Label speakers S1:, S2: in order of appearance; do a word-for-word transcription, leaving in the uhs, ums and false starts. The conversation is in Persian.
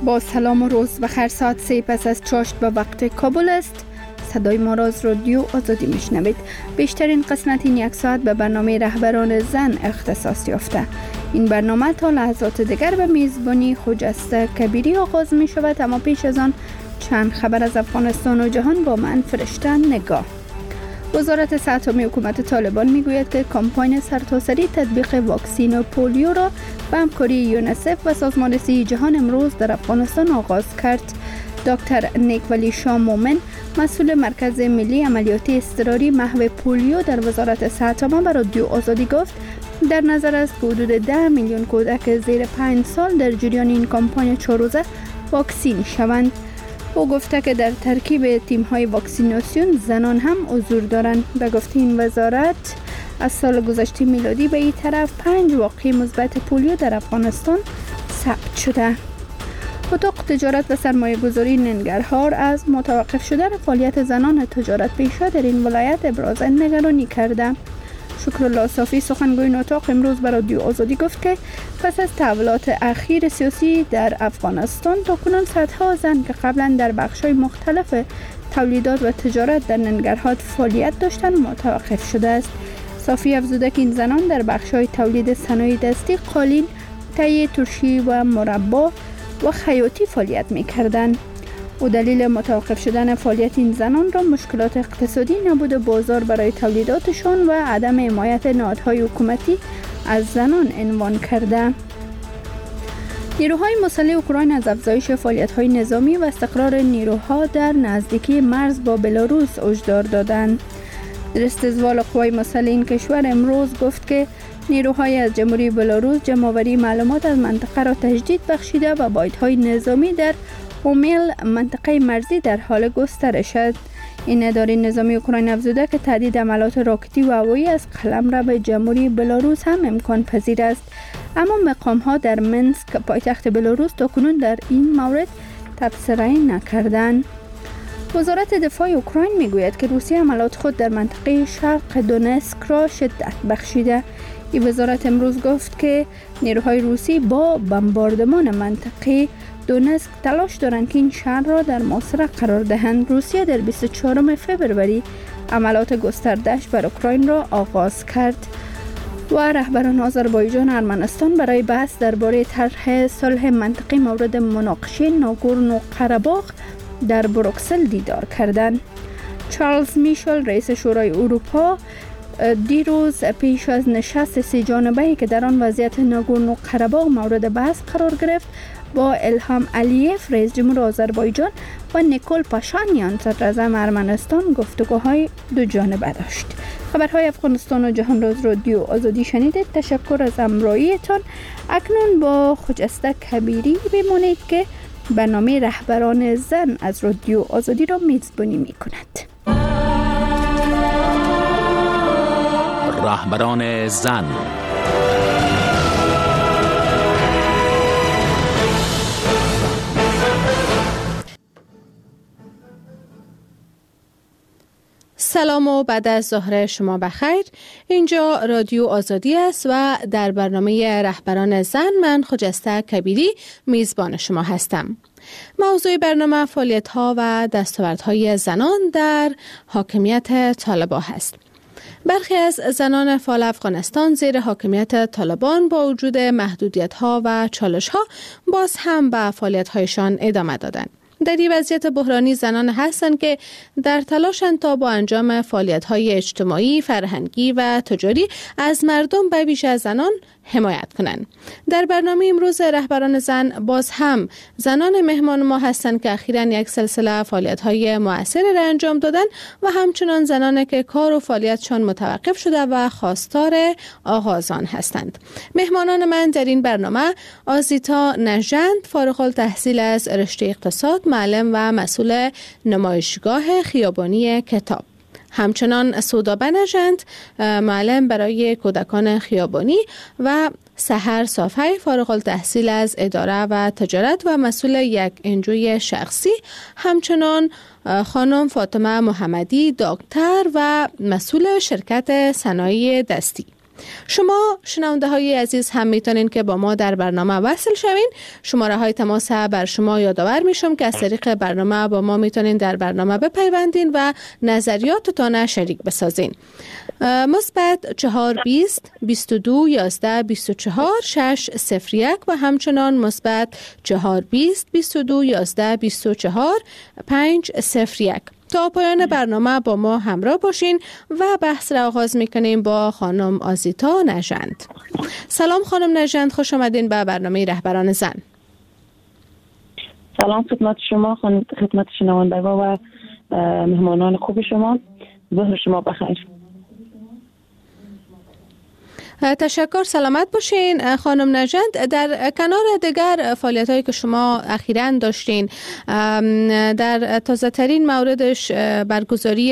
S1: با سلام و روز بخیر. ساعت سه پس از چاشت به وقت کابل است. صدای ما را از رادیو آزادی میشنوید. بیشترین قسمت این یک ساعت به برنامه رهبران زن اختصاص یافته. این برنامه تا لحظات دیگر به میزبانی خجسته کبیری آغاز می شود، اما پیش از آن چند خبر از افغانستان و جهان با من فرشته نگاه. وزارت صحت عامه حکومت طالبان میگوید که کمپاین سرتاسری تطبیق واکسین پولیو را به همکاری یونیسف و سازمان صحت جهان امروز در افغانستان آغاز کرد. دکتر نیک ولی شاه مومن، مسئول مرکز ملی عملیاتی اضطراری محو پولیو در وزارت صحت عامه، به رادیو آزادی گفت در نظر است که حدود ده میلیون کودک زیر پنج سال در جریان این کمپاین چهار روزه واکسین شوند. او گفته که در ترکیب تیم‌های واکسیناسیون زنان هم حضور دارند. به گفته این وزارت از سال گذشته میلادی به این طرف پنج واقعه مثبت پولیو در افغانستان ثبت شده. اتاق تجارت و سرمایه گذاری ننگرهار از متوقف شدن فعالیت زنان تجارت پیشه در این ولایت ابراز نگرانی کرده. شکرالله صافی، سخنگوی این اتاق، امروز به رادیو آزادی گفت که پس از تحولات اخیر سیاسی در افغانستان تاکنون صدها زن که قبلا در بخش‌های مختلف تولیدات و تجارت در ننگرهار فعالیت داشتند متوقف شده است. صافی افزوده که این زنان در بخش‌های تولید صنایع دستی، قالین، تهیه ترشی و مربا و خیاطی فعالیت می‌کردند. و دلیل متوقف شدن فعالیت این زنان را مشکلات اقتصادی، نبود بازار برای تولیداتشان و عدم حمایت نهادهای حکومتی از زنان عنوان کرده. نیروهای مسلح اوکراین از افزایش فعالیت‌های نظامی و استقرار نیروها در نزدیکی مرز با بلاروس هشدار دادند. در استقبال قوای مسلح این کشور امروز گفت که نیروهای از جمهوری بلاروس جمع‌آوری معلومات از منطقه را تجدید بخشیده و بایدهای نظامی در اومیل، منطقه مرزی، در حال گسترش است. این اداره نظامی اوکراین افزوده که تهدید حملات راکتی و هوایی از قلمرو به جمهوری بلاروس هم امکان پذیر است، اما مقام‌ها در منسک، پایتخت بلاروس، تاکنون در این مورد تبصره نکردند. وزارت دفاع اوکراین میگوید که روسیه حملات خود در منطقه شرق دونسک را شدت بخشیده. این وزارت امروز گفت که نیروهای روسی با بمباردمان منطقه دونسک تلاش دارند که این شهر را در محاصره قرار دهند. روسیه در بیست و چهارم فوریه عملیات گسترده‌اش بر اوکراین را آغاز کرد و رهبران آذربایجان و ارمنستان برای بحث درباره طرح صلح منطقی مورد مناقشه ناگورنو قره‌باغ در بروکسل دیدار کردند. چارلز میشل، رئیس شورای اروپا، دیروز پیش از نشست سه جانبه‌ای که در آن وضعیت ناگورنو قره‌باغ مورد بحث قرار گرفت، با الهام علیف، رئیس جمهور آذربایجان، و نیکول پاشانیان، صدر اعظم ارمنستان، گفتگوهای دو جانبه داشت. خبرهای افغانستان و جهان را از رادیو آزادی شنیدید. تشکر از همراهیتان. اکنون با خجسته کبیری بمانید که برنامه رهبران زن از رادیو آزادی را میزبانی می کند.
S2: رهبران زن.
S3: سلام و بعد از ظهر شما بخیر. اینجا رادیو آزادی است و در برنامه رهبران زن من خجسته کبیری میزبان شما هستم. موضوع برنامه فعالیت‌ها و دستاوردهای زنان در حاکمیت طالبان هست. برخی از زنان فعال افغانستان زیر حاکمیت طالبان با وجود محدودیت‌ها و چالش‌ها باز هم به فعالیت‌هایشان ادامه دادند. در این وضعیت بحرانی زنان هستند که در تلاشند تا با انجام فعالیت‌های اجتماعی، فرهنگی و تجاری از مردم به ویژه از زنان حمایت کنند. در برنامه امروز رهبران زن باز هم زنان مهمان ما هستند که اخیراً یک سلسله فعالیت‌های مؤثر را انجام دادند و همچنان زنانی که کار و فعالیتشان متوقف شده و خواستار آغازان هستند. مهمانان من در این برنامه آزیتا نژند، فارغ التحصیل از رشته اقتصاد، معلم و مسئول نمایشگاه خیابانی کتاب. همچنان سودا بنژند، معلم برای کودکان خیابانی، و سحر صافی، فارغ التحصیل از اداره و تجارت و مسئول یک انجوی شخصی. همچنان خانم فاطمه محمدی، دکتر و مسئول شرکت صنایع دستی. شما شنونده های عزیز هم میتونین که با ما در برنامه وصل شوین. شماره های تماس بر شما یادآور میشم که از طریق برنامه با ما میتونین در برنامه بپیوندین و نظریاتتان شریک بسازین. مثبت چهار بیست بیست و دو یازده بیست و چهار شش صفر یک و همچنان مثبت چهار بیست بیست و دو یازده بیست و چهار پنج صفر یک. تا پایان برنامه با ما همراه باشین و بحث را آغاز میکنیم با خانم آزیتا نژند. سلام خانم نژند، خوش آمدین به برنامه رهبران زن.
S2: سلام خدمت شما، خدمت شنونده و مهمانان خوب شما. ظهر شما بخیر.
S3: تشکر، سلامت باشین خانم نژند. در کنار دیگر فعالیت هایی که شما اخیراً داشتین، در تازه ترین موردش برگزاری